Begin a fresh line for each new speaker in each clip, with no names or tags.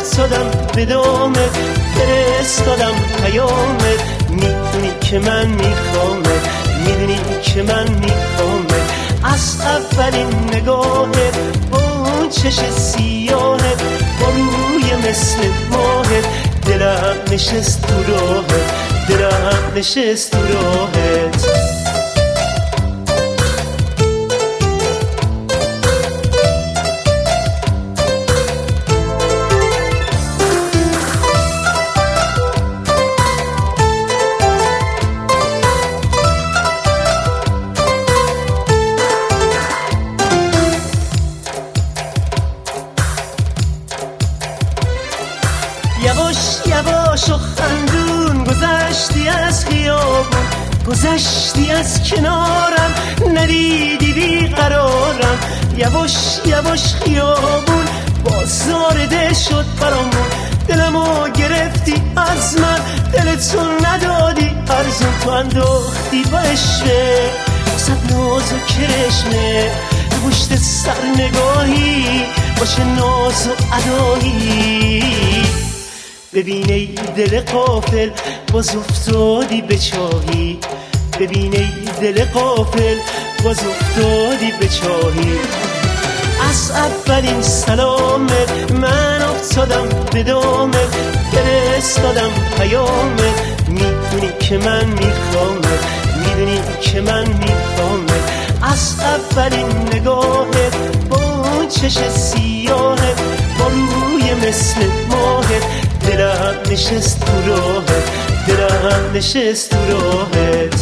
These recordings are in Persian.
افتادم به دامت، فرستادم پیامت، میدونی که من میخوامت، میدونی که من میخوامت. از اولین نگاهت با اون چش سیاهت، با روی مثل ماهت، دلم نشست تو راهت، دلم نشست تو راهت. یواش یواش و خندون گذشتی از خیابون، گذشتی از کنارم، ندیدی بیقرارم. یواش یواش خیابون بازار ده شد برامون، دلمو گرفتی از من، دلتو ندادی ارزون، تو انداختی با عشقه وسط ناز و کرشمه، پشت سر نگاهی باشه ناز و ادایی. ببین ای دل غافل باز افتادی به چاهی، ببین ای دل غافل باز افتادی به چاهی. از اولین سلامت من افتادم به دامت، فرستادم پیامت، میدونی که من میخوامت، میدونی که من میخوامت. از اولین نگاهت با اون چش سیاهت، با روی مثل ماهت، دلم نشست تو راهت، دلم نشست تو راهت.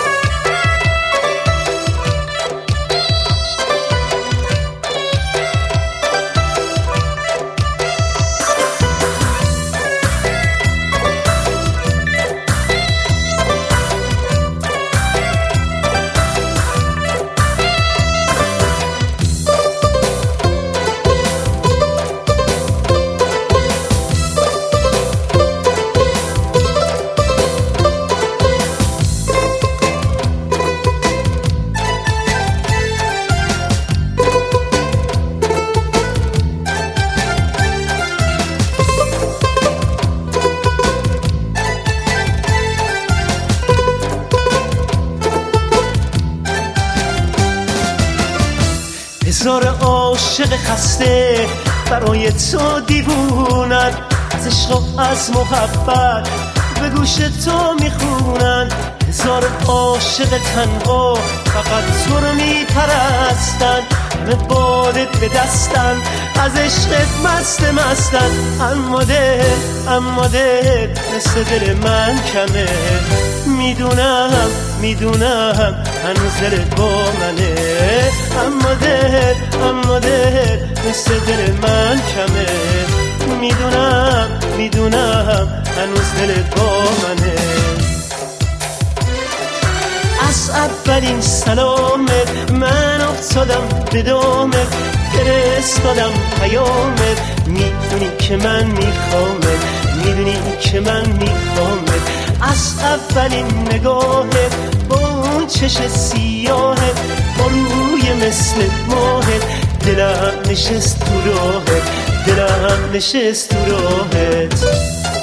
هزار عاشق خسته برای تو دیوونن، از عشق و از محبت به گوش تو میخونن. هزار عاشق تنها فقط تو رو میپرستن، همه بادت به دستن، از عشقت مستن. اما دل مثل دل من کمه، میدونم هنوز دلت با منه. اما دل مثل دل من کمه، میدونم هنوز دلت با منه. از اولین سلامت من افتادم به دامت، فرستادم پیامت، میدونی که من میخوامت، میدونی که من میخوامت. از اولین نگاهت با اون چش سیاهت، با روی مثل ماهت، دلم نشست تو راهت، دلم نشست تو راهت.